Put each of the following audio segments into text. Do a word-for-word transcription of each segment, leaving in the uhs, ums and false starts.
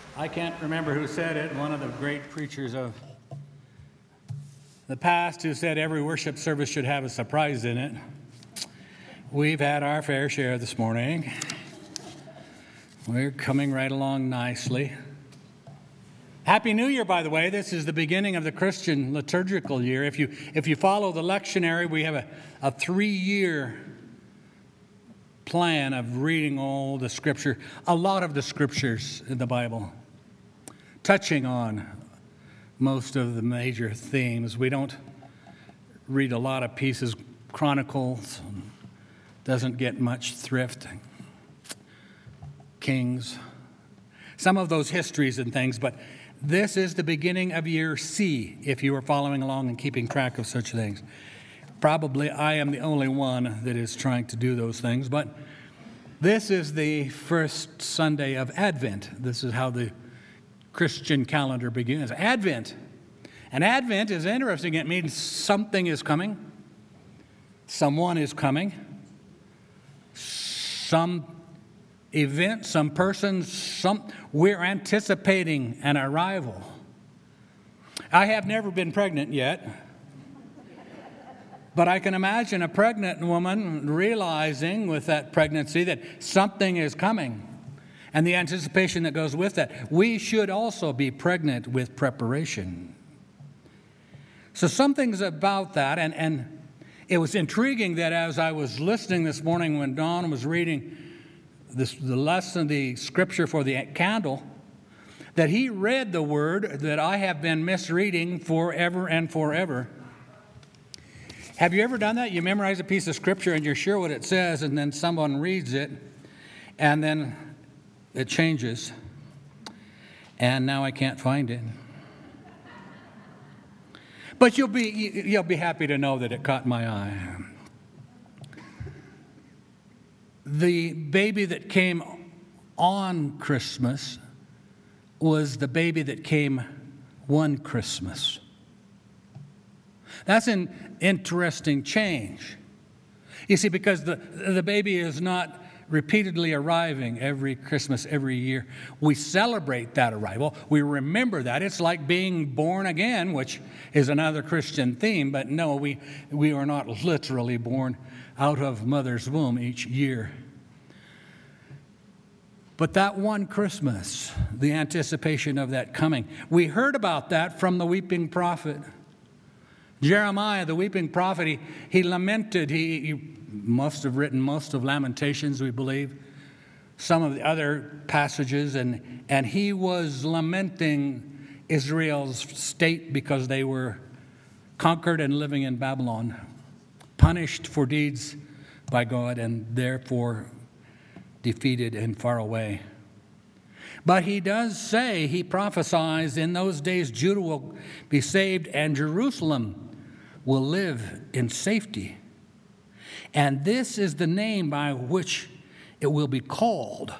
I can't remember who said it, one of the great preachers of the past who said every worship service should have a surprise in it. We've had our fair share this morning. We're coming right along nicely. Happy New Year, by the way. This is the beginning of the Christian liturgical year. If you if you follow the lectionary, we have a, a three-year plan of reading all the Scripture, a lot of the Scriptures in the Bible, touching on most of the major themes. We don't read a lot of pieces. Chronicles doesn't get much thrift. Kings, some of those histories and things, but this is the beginning of year C, if you are following along and keeping track of such things. Probably I am the only one that is trying to do those things, but this is the first Sunday of Advent. This is how the Christian calendar begins. Advent. And Advent is interesting. It means something is coming. Someone is coming. Some event, some person, some we're anticipating an arrival. I have never been pregnant yet, but I can imagine a pregnant woman realizing with that pregnancy that something is coming and the anticipation that goes with that. We should also be pregnant with preparation. So something's about that, and, and it was intriguing that as I was listening this morning when Don was reading This, the lesson, the scripture for the candle, that he read the word that I have been misreading forever and forever. Have you ever done that? You memorize a piece of scripture and you're sure what it says, and then someone reads it, and then it changes, and now I can't find it. But you'll be you'll be happy to know that it caught my eye. The baby that came on Christmas was the baby that came one Christmas. That's an interesting change. You see, because the, the baby is not repeatedly arriving every Christmas, every year. We celebrate that arrival. We remember that. It's like being born again, which is another Christian theme, but no, we, we are not literally born out of mother's womb each year. But that one Christmas, the anticipation of that coming, we heard about that from the weeping prophet. Jeremiah, the weeping prophet, he, he lamented. He, he must have written most of Lamentations, we believe, some of the other passages, and, and he was lamenting Israel's state because they were conquered and living in Babylon, punished for deeds by God, and therefore defeated and far away. But he does say, he prophesies, in those days Judah will be saved and Jerusalem will live in safety. And this is the name by which it will be called.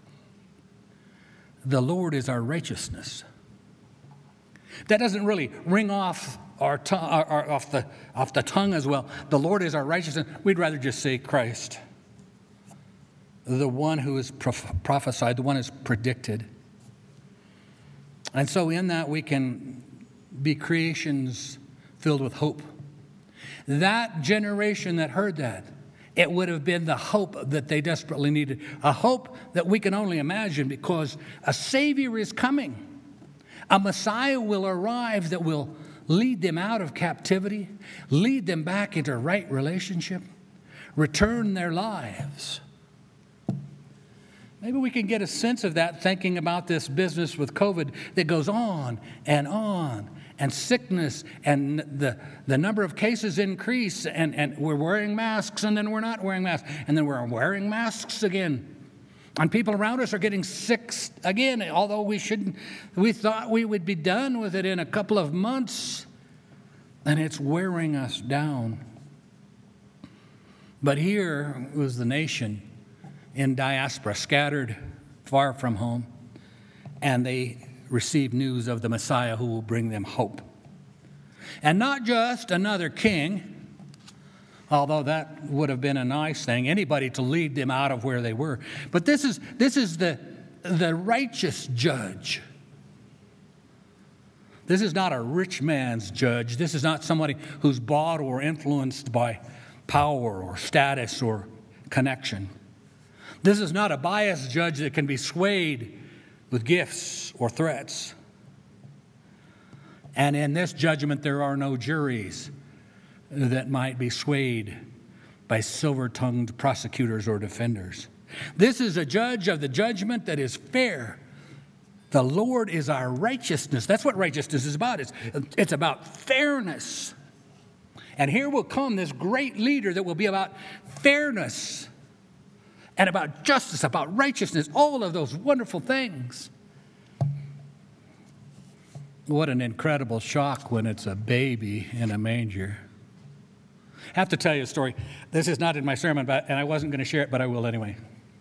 The Lord is our righteousness. That doesn't really ring off our, to- our, our off the off the tongue as well. The Lord is our righteousness. We'd rather just say Christ. The one who is prophesied, the one who is predicted. And so in that we can be creations filled with hope. That generation that heard that, it would have been the hope that they desperately needed. A hope that we can only imagine, because a Savior is coming. A Messiah will arrive that will lead them out of captivity, lead them back into right relationship, return their lives. Maybe we can get a sense of that thinking about this business with COVID that goes on and on, and sickness, and the, the number of cases increase, and, and we're wearing masks, and then we're not wearing masks, and then we're wearing masks again. And people around us are getting sick again, although we shouldn't. We thought we would be done with it in a couple of months, and it's wearing us down. But here was the nation in diaspora, scattered far from home, and they receive news of the Messiah who will bring them hope. And not just another king, although that would have been a nice thing, anybody to lead them out of where they were. But this is this is the the righteous judge. This is not a rich man's judge. This is not somebody who's bought or influenced by power or status or connection. This is not a biased judge that can be swayed with gifts or threats. And in this judgment, there are no juries that might be swayed by silver-tongued prosecutors or defenders. This is a judge of the judgment that is fair. The Lord is our righteousness. That's what righteousness is about. It's, it's about fairness. And here will come this great leader that will be about fairness and about justice, about righteousness, all of those wonderful things. What an incredible shock when it's a baby in a manger. I have to tell you a story. This is not in my sermon, but, and I wasn't going to share it, but I will anyway.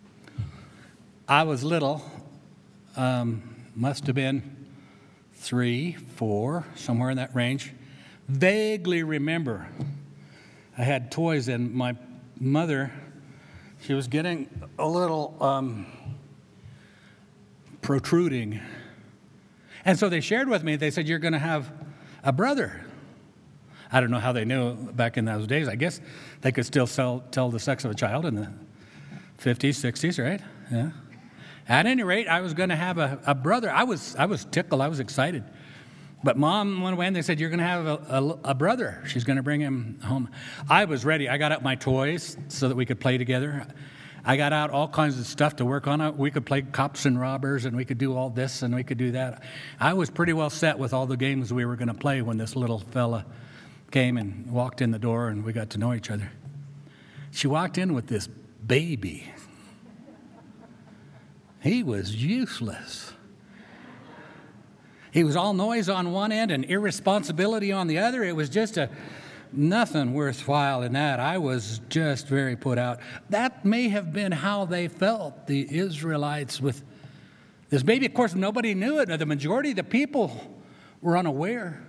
I was little, um, must have been three, four, somewhere in that range. Vaguely remember I had toys, and my mother, she was getting a little um, protruding. And so they shared with me, they said, you're going to have a brother. I don't know how they knew back in those days. I guess they could still sell, tell the sex of a child in the fifties, sixties, right? Yeah. At any rate, I was going to have a, a brother. I was I was tickled. I was excited. But Mom went away and they said, you're going to have a, a, a brother. She's going to bring him home. I was ready. I got out my toys so that we could play together. I got out all kinds of stuff to work on. We could play cops and robbers, and we could do all this, and we could do that. I was pretty well set with all the games we were going to play when this little fella came and walked in the door, and we got to know each other. She walked in with this baby. He was useless. He was all noise on one end and irresponsibility on the other. It was just a nothing worthwhile in that. I was just very put out. That may have been how they felt, the Israelites, with this baby. Of course, nobody knew it. The majority of the people were unaware.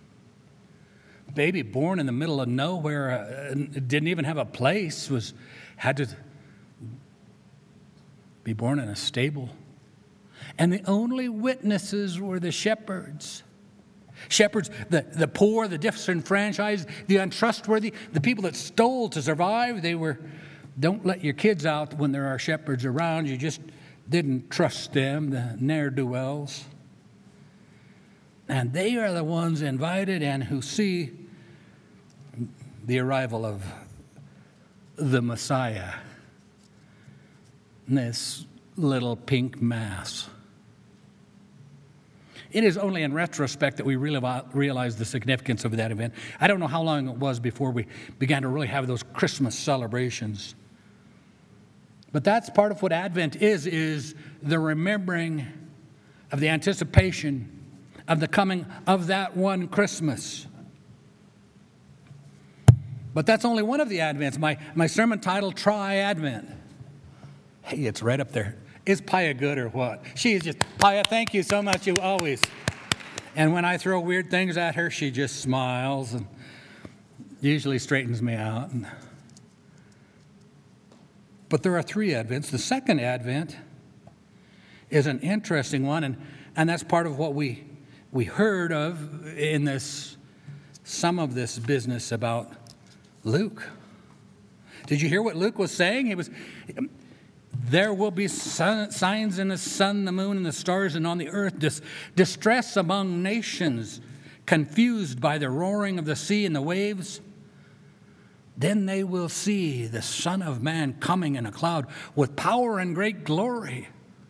Baby born in the middle of nowhere, uh, didn't even have a place, was had to be born in a stable. And the only witnesses were the shepherds. Shepherds, the, the poor, the disenfranchised, the untrustworthy, the people that stole to survive. They were, don't let your kids out when there are shepherds around. You just didn't trust them, the ne'er-do-wells. And they are the ones invited and who see the arrival of the Messiah, this little pink mass. It is only in retrospect that we really realize the significance of that event. I don't know how long it was before we began to really have those Christmas celebrations. But that's part of what Advent is, is the remembering of the anticipation of the coming of that one Christmas. But that's only one of the Advents. My, my sermon title, Try Advent. Hey, it's right up there. Is Pia good or what? She is just, Pia, thank you so much, you always. And when I throw weird things at her, she just smiles and usually straightens me out. But there are three Advents. The second Advent is an interesting one, and, and that's part of what we, we heard of in this, some of this business about Luke. Did you hear what Luke was saying? He was... There will be sun, signs in the sun, the moon, and the stars, and on the earth, dis, distress among nations, confused by the roaring of the sea and the waves. Then they will see the Son of Man coming in a cloud with power and great glory.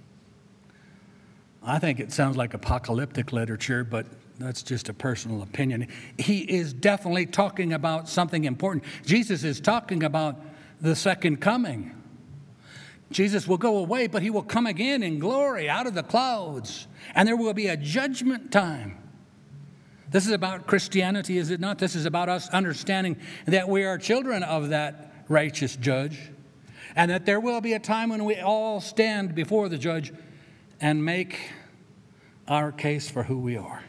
I think it sounds like apocalyptic literature, but that's just a personal opinion. He is definitely talking about something important. Jesus is talking about the second coming. Jesus will go away, but he will come again in glory out of the clouds. And there will be a judgment time. This is about Christianity, is it not? This is about us understanding that we are children of that righteous judge. And that there will be a time when we all stand before the judge and make our case for who we are.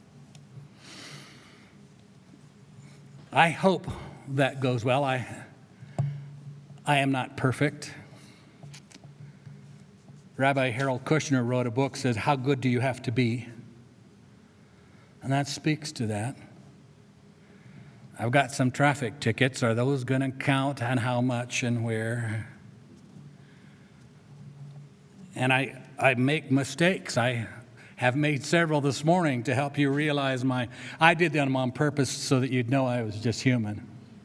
I hope that goes well. I, I am not perfect. Rabbi Harold Kushner wrote a book, says, How Good Do You Have to Be? And that speaks to that. I've got some traffic tickets. Are those going to count, and how much and where? And I, I make mistakes. I have made several this morning to help you realize my, I did them on purpose so that you'd know I was just human.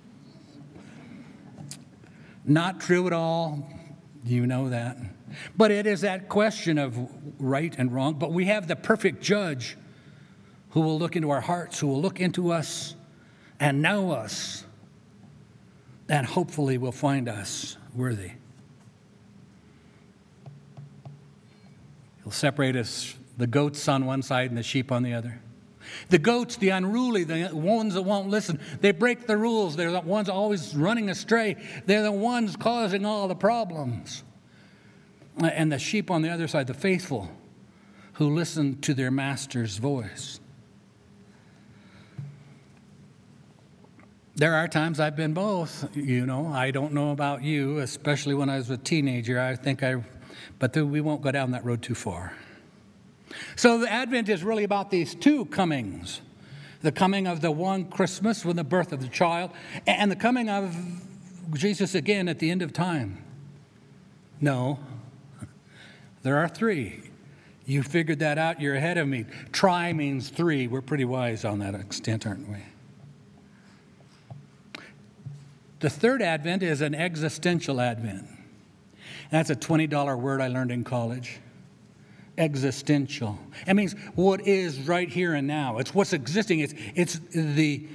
Not true at all. You know that. But it is that question of right and wrong. But we have the perfect judge who will look into our hearts, who will look into us and know us, and hopefully will find us worthy. He'll separate us, the goats on one side and the sheep on the other. The goats, the unruly, the ones that won't listen, they break the rules. They're the ones always running astray. They're the ones causing all the problems. And the sheep on the other side, the faithful, who listen to their master's voice. There are times I've been both, you know. I don't know about you, especially when I was a teenager. I think I, but we won't go down that road too far. So the Advent is really about these two comings. The coming of the one Christmas with the birth of the child, and the coming of Jesus again at the end of time. No, there are three. You figured that out. You're ahead of me. Tri means three. We're pretty wise on that extent, aren't we? The third Advent is an existential Advent. That's a twenty dollar word I learned in college. Existential. It means what is right here and now. It's what's existing. It's, it's the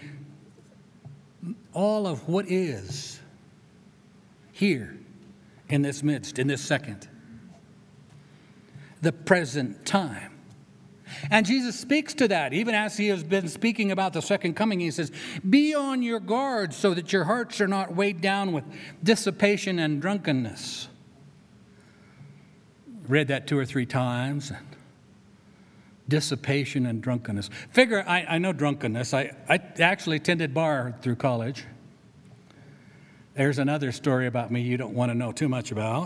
all of what is here in this midst, in this second. The present time. And Jesus speaks to that. Even as he has been speaking about the second coming, he says, be on your guard so that your hearts are not weighed down with dissipation and drunkenness. Read that two or three times. Dissipation and drunkenness. Figure, I, I know drunkenness. I, I actually attended bar through college. There's another story about me you don't want to know too much about.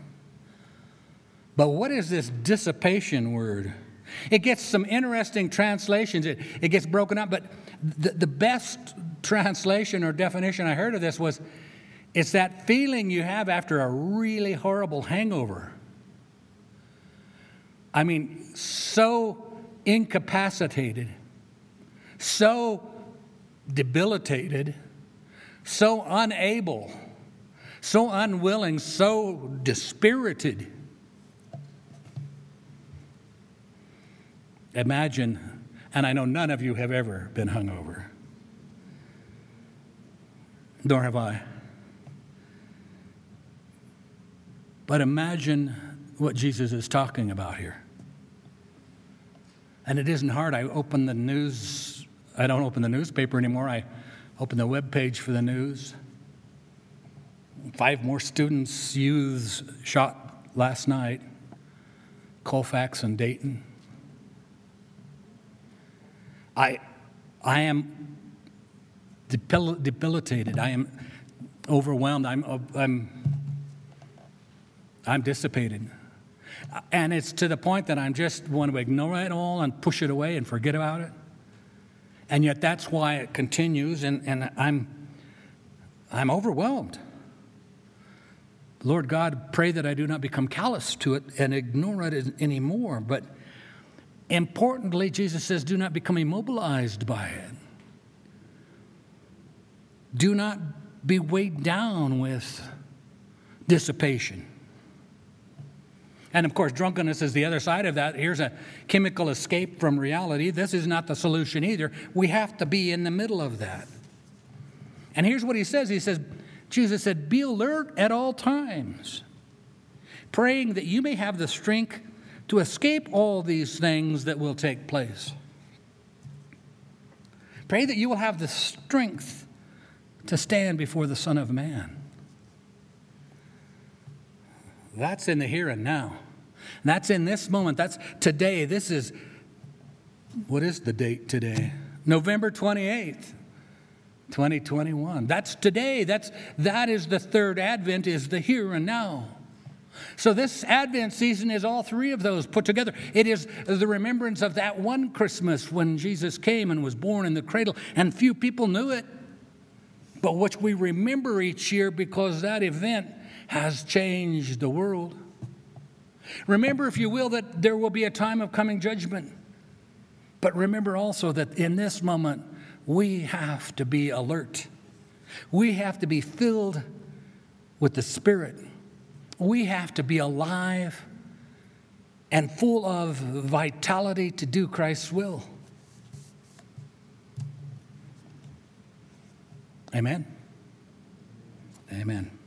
But what is this dissipation word? It gets some interesting translations. It, it gets broken up, but the, the best translation or definition I heard of this was, it's that feeling you have after a really horrible hangover. I mean, so incapacitated, so debilitated, so unable, so unwilling, so dispirited. Imagine, and I know none of you have ever been hungover, nor have I. But imagine what Jesus is talking about here. And it isn't hard. I open the news. I don't open the newspaper anymore. I open the web page for the news. Five more students, youths shot last night, Colfax and Dayton. I, I am debil- debilitated. I am overwhelmed. I'm, I'm, I'm dissipated. And it's to the point that I just want to ignore it all and push it away and forget about it. And yet that's why it continues, and, and I'm, I'm overwhelmed. Lord God, pray that I do not become callous to it and ignore it anymore. But importantly, Jesus says, do not become immobilized by it. Do not be weighed down with dissipation. And of course, drunkenness is the other side of that. Here's a chemical escape from reality. This is not the solution either. We have to be in the middle of that. And here's what he says. He says, Jesus said, be alert at all times, praying that you may have the strength to escape all these things that will take place. Pray that you will have the strength to stand before the Son of Man. That's in the here and now. That's in this moment. That's today. This is, what is the date today? November twenty-eighth, twenty twenty-one. That's today. That's, that is the third Advent, is the here and now. So this Advent season is all three of those put together. It is the remembrance of that one Christmas when Jesus came and was born in the cradle, and few people knew it, but which we remember each year because that event has changed the world. Remember, if you will, that there will be a time of coming judgment. But remember also that in this moment, we have to be alert. We have to be filled with the Spirit. We have to be alive and full of vitality to do Christ's will. Amen. Amen.